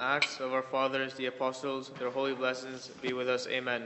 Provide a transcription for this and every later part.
Acts of our fathers, the apostles, their holy blessings be with us. Amen.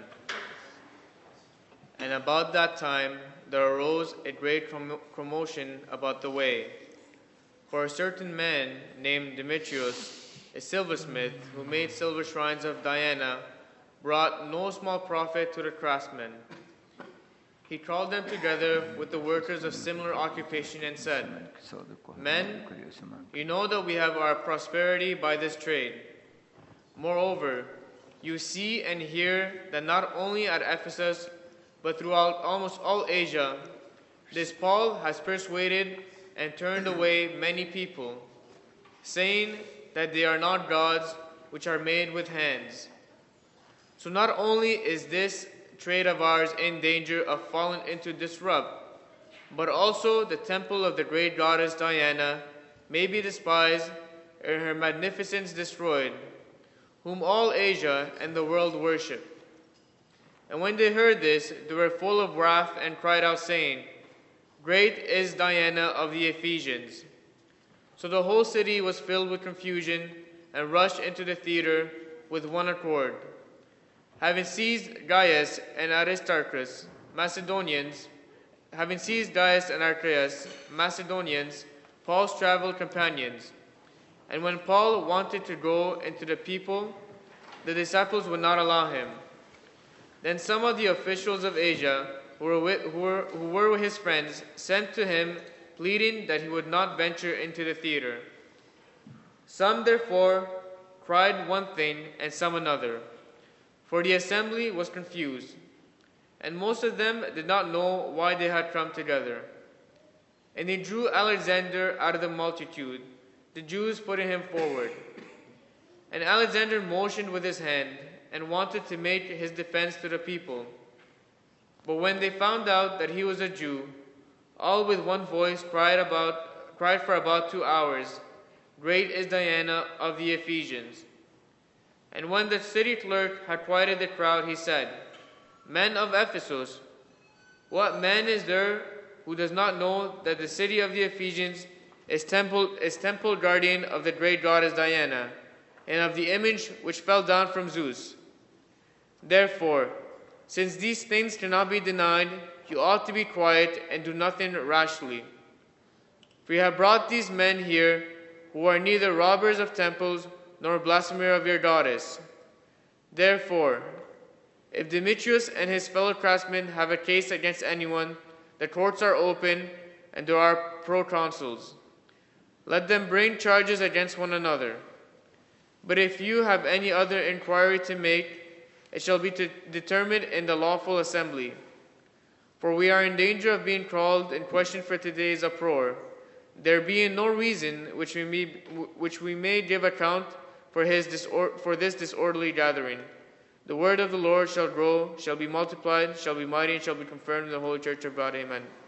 And about that time there arose a great commotion about the way. For a certain man named Demetrius, a silversmith, who made silver shrines of Diana, brought no small profit to the craftsmen. He called them together with the workers of similar occupation and said, Men, you know that we have our prosperity by this trade. Moreover, you see and hear that not only at Ephesus, but throughout almost all Asia, this Paul has persuaded and turned away many people, saying that they are not gods which are made with hands. So not only is this trade of ours in danger of falling into disrupt, but also the temple of the great goddess Diana may be despised and her magnificence destroyed, whom all Asia and the world worship. And when they heard this, they were full of wrath and cried out, saying, Great is Diana of the Ephesians. So the whole city was filled with confusion and rushed into the theater with one accord. Having seized Gaius and Aristarchus, Macedonians, Paul's traveled companions. And when Paul wanted to go into the people, the disciples would not allow him. Then some of the officials of Asia, who were his friends, sent to him, pleading that he would not venture into the theater. Some therefore cried one thing and some another, for the assembly was confused, and most of them did not know why they had come together. And they drew Alexander out of the multitude, the Jews putting him forward. And Alexander motioned with his hand and wanted to make his defense to the people. But when they found out that he was a Jew, all with one voice cried for about 2 hours, Great is Diana of the Ephesians. And when the city clerk had quieted the crowd, he said, Men of Ephesus, what man is there who does not know that the city of the Ephesians is temple guardian of the great goddess Diana, and of the image which fell down from Zeus? Therefore, since these things cannot be denied, you ought to be quiet and do nothing rashly. For you have brought these men here, who are neither robbers of temples nor blasphemer of your goddess. Therefore, if Demetrius and his fellow craftsmen have a case against anyone, the courts are open, and there are proconsuls. Let them bring charges against one another. But if you have any other inquiry to make, it shall be determined in the lawful assembly. For we are in danger of being called in question for today's uproar, there being no reason which we may give account for this disorderly gathering. The word of the Lord shall grow, shall be multiplied, shall be mighty, and shall be confirmed in the Holy Church of God. Amen.